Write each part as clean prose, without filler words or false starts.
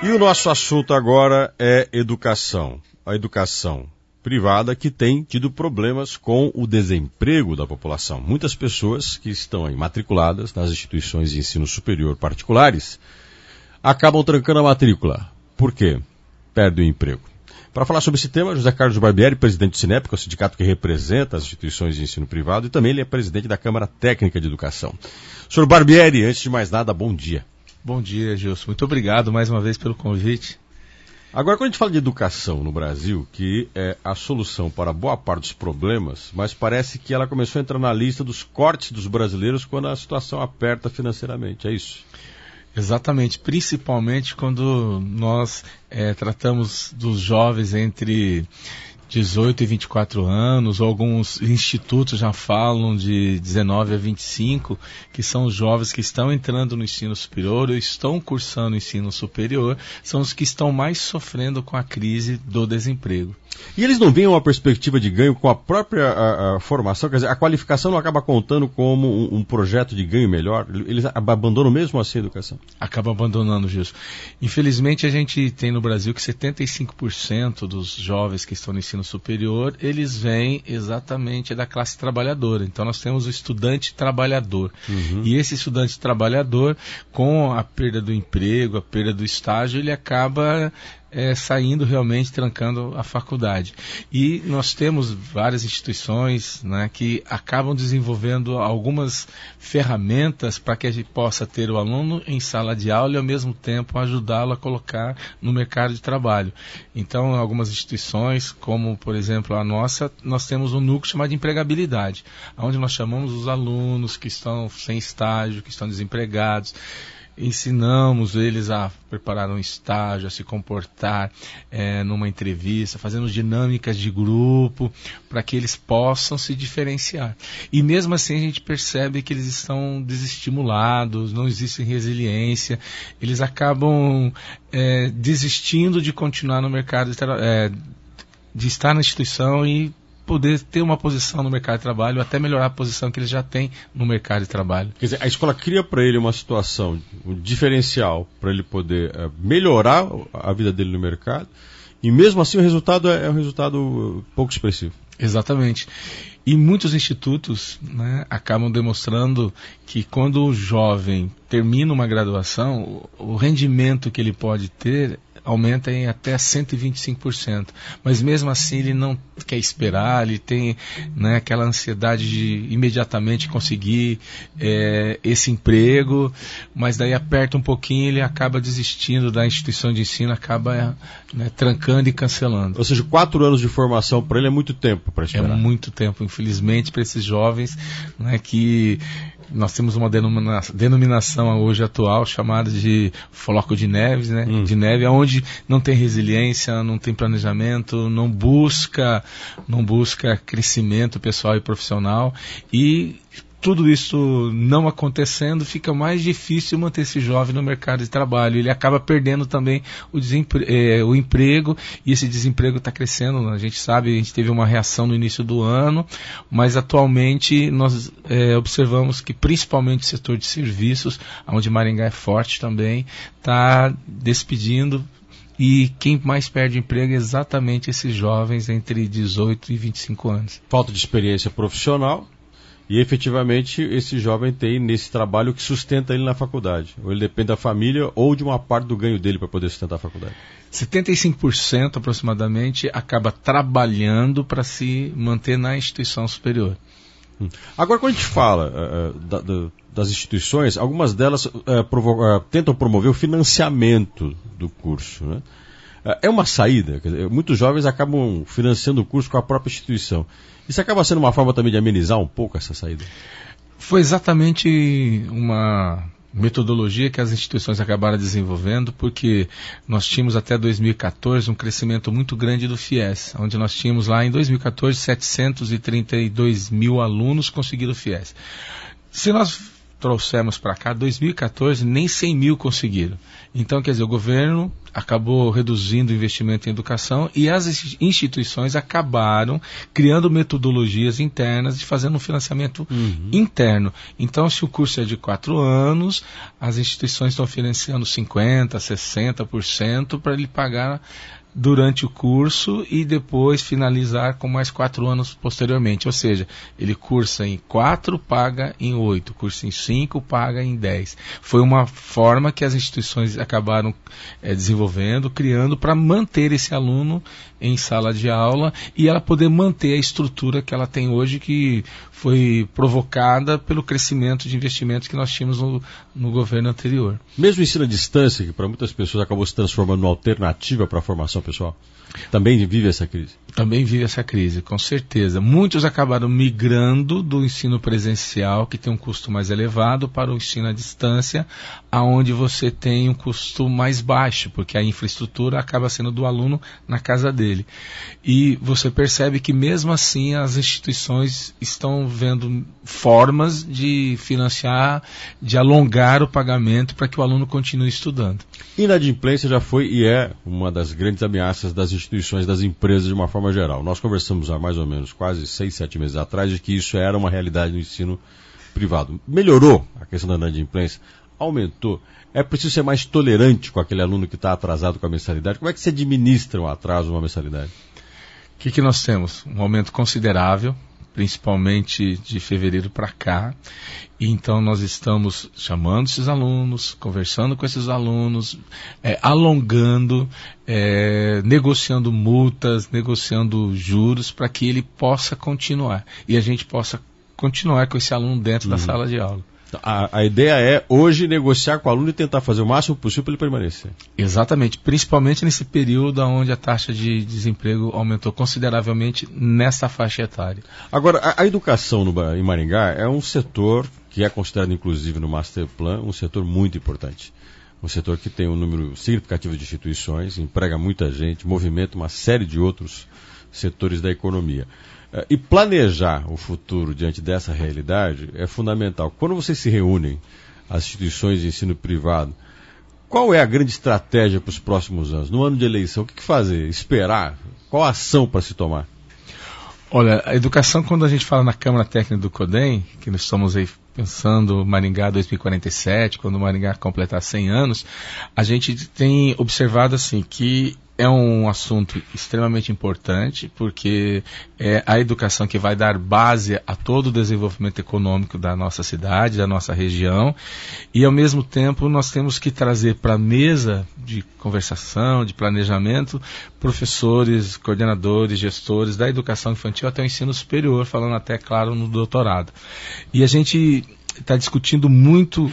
E o nosso assunto agora é educação. A educação privada que tem tido problemas com o desemprego da população. Muitas pessoas que estão aí matriculadas nas instituições de ensino superior particulares acabam trancando a matrícula. Por quê? Perdem o emprego. Para falar sobre esse tema, José Carlos Barbieri, presidente do Sinep, que é o sindicato que representa as instituições de ensino privado, e também ele é presidente da Câmara Técnica de Educação. Senhor Barbieri, antes de mais nada, bom dia. Bom dia, Gilson. Muito obrigado mais uma vez pelo convite. Agora, quando a gente fala de educação no Brasil, que é a solução para boa parte dos problemas, mas parece que ela começou a entrar na lista dos cortes dos brasileiros quando a situação aperta financeiramente, é isso? Exatamente, principalmente quando nós tratamos dos jovens entre 18 e 24 anos, ou alguns institutos já falam de 19 a 25, que são os jovens que estão entrando no ensino superior ou estão cursando o ensino superior, são os que estão mais sofrendo com a crise do desemprego. E eles não veem uma perspectiva de ganho com a própria a formação? Quer dizer, a qualificação não acaba contando como um projeto de ganho melhor? Eles abandonam mesmo assim a educação? Acaba abandonando, Gilson. Infelizmente, a gente tem no Brasil que 75% dos jovens que estão no ensino superior, eles vêm exatamente da classe trabalhadora. Então, nós temos o estudante trabalhador. E esse estudante trabalhador, com a perda do emprego, a perda do estágio, ele acaba saindo realmente, trancando a faculdade. E nós temos várias instituições, né, que acabam desenvolvendo algumas ferramentas para que a gente possa ter o aluno em sala de aula e ao mesmo tempo ajudá-lo a colocar no mercado de trabalho. Então, algumas instituições, como por exemplo a nossa, nós temos um núcleo chamado de empregabilidade, onde nós chamamos os alunos que estão sem estágio, que estão desempregados, ensinamos eles a preparar um estágio, a se comportar numa entrevista, fazemos dinâmicas de grupo para que eles possam se diferenciar. E mesmo assim a gente percebe que eles estão desestimulados, não existe resiliência, eles acabam desistindo de continuar no mercado, de estar na instituição e poder ter uma posição no mercado de trabalho, até melhorar a posição que eles já têm no mercado de trabalho. Quer dizer, a escola cria para ele uma situação, um diferencial para ele poder melhorar a vida dele no mercado, e mesmo assim o resultado é um resultado pouco expressivo. Exatamente. E muitos institutos, né, acabam demonstrando que quando o jovem termina uma graduação, o rendimento que ele pode ter aumenta em até 125%. Mas mesmo assim ele não quer esperar, ele tem, né, aquela ansiedade de imediatamente conseguir esse emprego, mas daí aperta um pouquinho e ele acaba desistindo da instituição de ensino, acaba trancando e cancelando. Ou seja, 4 anos de formação para ele é muito tempo para esperar. É muito tempo, infelizmente, para esses jovens, né, que nós temos uma denominação hoje atual chamada de floco de neve, né? De neve, onde não tem resiliência, não tem planejamento, não busca crescimento pessoal e profissional, e tudo isso não acontecendo, fica mais difícil manter esse jovem no mercado de trabalho. Ele acaba perdendo também o emprego, e esse desemprego está crescendo. A gente sabe, a gente teve uma reação no início do ano, mas atualmente nós observamos que principalmente o setor de serviços, onde Maringá é forte também, está despedindo. E quem mais perde emprego é exatamente esses jovens entre 18 e 25 anos. Falta de experiência profissional. E efetivamente esse jovem tem nesse trabalho que sustenta ele na faculdade. Ou ele depende da família ou de uma parte do ganho dele para poder sustentar a faculdade. 75% aproximadamente acaba trabalhando para se manter na instituição superior. Agora, quando a gente fala das instituições, algumas delas tentam promover o financiamento do curso, né? É uma saída. Quer dizer, muitos jovens acabam financiando o curso com a própria instituição. Isso acaba sendo uma forma também de amenizar um pouco essa saída? Foi exatamente uma metodologia que as instituições acabaram desenvolvendo, porque nós tínhamos até 2014 um crescimento muito grande do FIES, onde nós tínhamos lá em 2014 732 mil alunos conseguindo o FIES. Se nós trouxemos para cá, 2014, nem 100 mil conseguiram. Então, quer dizer, o governo acabou reduzindo o investimento em educação e as instituições acabaram criando metodologias internas e fazendo um financiamento interno. Então, se o curso é de 4 anos, as instituições estão financiando 50%, 60% para ele pagar durante o curso e depois finalizar com mais 4 anos posteriormente. Ou seja, ele cursa em 4, paga em 8, cursa em 5, paga em 10. Foi uma forma que as instituições acabaram desenvolvendo, criando para manter esse aluno em sala de aula e ela poder manter a estrutura que ela tem hoje, que foi provocada pelo crescimento de investimentos que nós tínhamos no governo anterior. Mesmo o ensino à distância, que para muitas pessoas acabou se transformando numa alternativa para a formação pessoal, também vive essa crise? Também vive essa crise, com certeza. Muitos acabaram migrando do ensino presencial, que tem um custo mais elevado, para o ensino à distância, aonde você tem um custo mais baixo, porque a infraestrutura acaba sendo do aluno na casa dele. E você percebe que mesmo assim as instituições estão vendo formas de financiar, de alongar o pagamento para que o aluno continue estudando. Inadimplência já foi e é uma das grandes ameaças das instituições, das empresas de uma forma geral. Nós conversamos há mais ou menos quase 6, 7 meses atrás de que isso era uma realidade no ensino privado. Melhorou a questão da inadimplência? Aumentou? É preciso ser mais tolerante com aquele aluno que está atrasado com a mensalidade? Como é que se administra um atraso, uma mensalidade? O que nós temos? Um aumento considerável, principalmente de fevereiro para cá. E então nós estamos chamando esses alunos, conversando com esses alunos, alongando, negociando multas, negociando juros para que ele possa continuar. E a gente possa continuar com esse aluno dentro da sala de aula. A ideia é hoje negociar com o aluno e tentar fazer o máximo possível para ele permanecer. Exatamente, principalmente nesse período onde a taxa de desemprego aumentou consideravelmente nessa faixa etária. Agora, a educação em Maringá é um setor que é considerado inclusive no Master Plan um setor muito importante. Um setor que tem um número significativo de instituições, emprega muita gente, movimenta uma série de outros setores da economia. E planejar o futuro diante dessa realidade é fundamental. Quando vocês se reúnem, as instituições de ensino privado, qual é a grande estratégia para os próximos anos? No ano de eleição, o que fazer? Esperar? Qual a ação para se tomar? Olha, a educação, quando a gente fala na Câmara Técnica do CODEM, que nós estamos aí pensando Maringá 2047, quando Maringá completar 100 anos, a gente tem observado assim que é um assunto extremamente importante, porque é a educação que vai dar base a todo o desenvolvimento econômico da nossa cidade, da nossa região, e ao mesmo tempo nós temos que trazer para a mesa de conversação, de planejamento, professores, coordenadores, gestores da educação infantil até o ensino superior, falando até, claro, no doutorado. E a gente está discutindo muito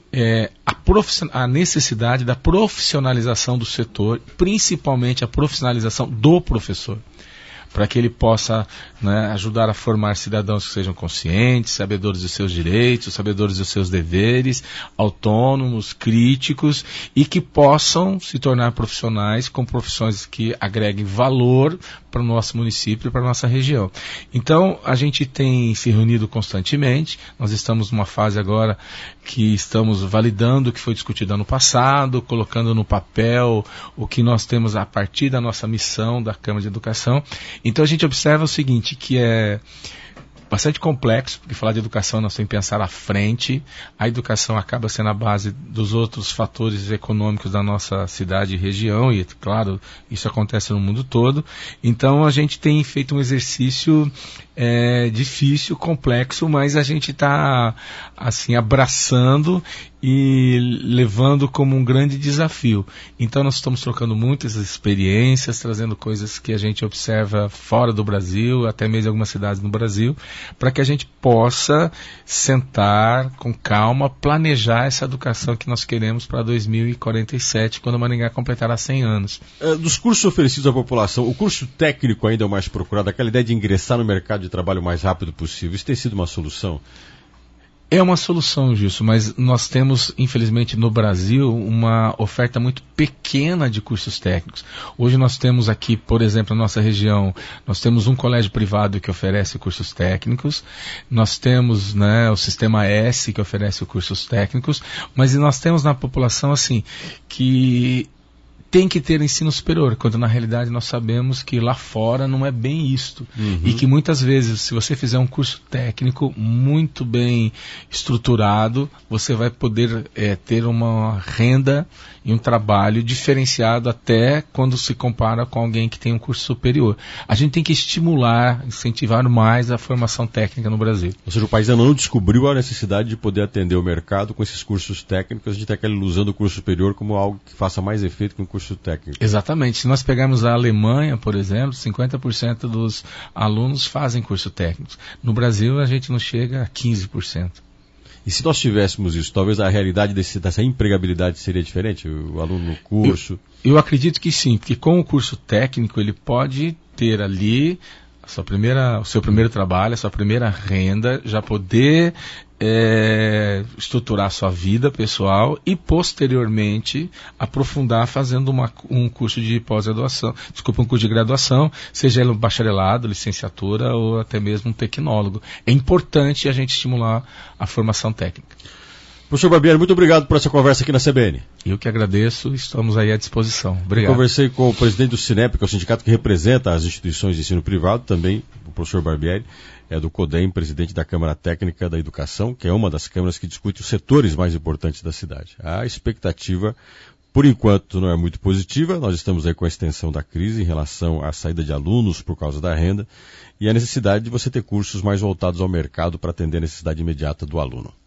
a necessidade da profissionalização do setor, principalmente a profissionalização do professor, para que ele possa, né, ajudar a formar cidadãos que sejam conscientes, sabedores dos seus direitos, sabedores dos seus deveres, autônomos, críticos e que possam se tornar profissionais com profissões que agreguem valor para o nosso município e para a nossa região. Então, a gente tem se reunido constantemente, nós estamos numa fase agora que estamos validando o que foi discutido ano passado, colocando no papel o que nós temos a partir da nossa missão da Câmara de Educação. Então a gente observa o seguinte, que é bastante complexo, porque falar de educação nós temos que pensar à frente, a educação acaba sendo a base dos outros fatores econômicos da nossa cidade e região, e claro, isso acontece no mundo todo. Então a gente tem feito um exercício difícil, complexo, mas a gente está assim, abraçando e levando como um grande desafio. Então nós estamos trocando muitas experiências, trazendo coisas que a gente observa fora do Brasil, até mesmo em algumas cidades no Brasil, para que a gente possa sentar com calma, planejar essa educação que nós queremos para 2047, quando Maringá completará 100 anos. Dos cursos oferecidos à população, o curso técnico ainda é o mais procurado, aquela ideia de ingressar no mercado de trabalho o mais rápido possível, isso tem sido uma solução? É uma solução, Gilson, mas nós temos, infelizmente, no Brasil, uma oferta muito pequena de cursos técnicos. Hoje nós temos aqui, por exemplo, na nossa região, nós temos um colégio privado que oferece cursos técnicos, nós temos, né, o Sistema S que oferece cursos técnicos, mas nós temos na população, assim, que tem que ter ensino superior, quando na realidade nós sabemos que lá fora não é bem isto. E que muitas vezes, se você fizer um curso técnico muito bem estruturado, você vai poder ter uma renda e um trabalho diferenciado até quando se compara com alguém que tem um curso superior. A gente tem que estimular, incentivar mais a formação técnica no Brasil. Ou seja, o país ainda não descobriu a necessidade de poder atender o mercado com esses cursos técnicos, a gente tem aquela ilusão do curso superior como algo que faça mais efeito que um curso técnico. Exatamente. Se nós pegarmos a Alemanha, por exemplo, 50% dos alunos fazem curso técnico. No Brasil, a gente não chega a 15%. E se nós tivéssemos isso, talvez a realidade dessa empregabilidade seria diferente? O aluno no curso... Eu acredito que sim, porque com o curso técnico ele pode ter ali o seu primeiro trabalho, a sua primeira renda, já poder estruturar a sua vida pessoal e posteriormente aprofundar fazendo um curso de pós-graduação, um curso de graduação, seja ele um bacharelado, licenciatura ou até mesmo um tecnólogo. É importante a gente estimular a formação técnica. Professor Barbieri, muito obrigado por essa conversa aqui na CBN. Eu que agradeço, estamos aí à disposição. Obrigado. Eu conversei com o presidente do Sinep, que é o sindicato que representa as instituições de ensino privado, também o professor Barbieri, é do CODEM, presidente da Câmara Técnica da Educação, que é uma das câmaras que discute os setores mais importantes da cidade. A expectativa, por enquanto, não é muito positiva. Nós estamos aí com a extensão da crise em relação à saída de alunos por causa da renda e a necessidade de você ter cursos mais voltados ao mercado para atender a necessidade imediata do aluno.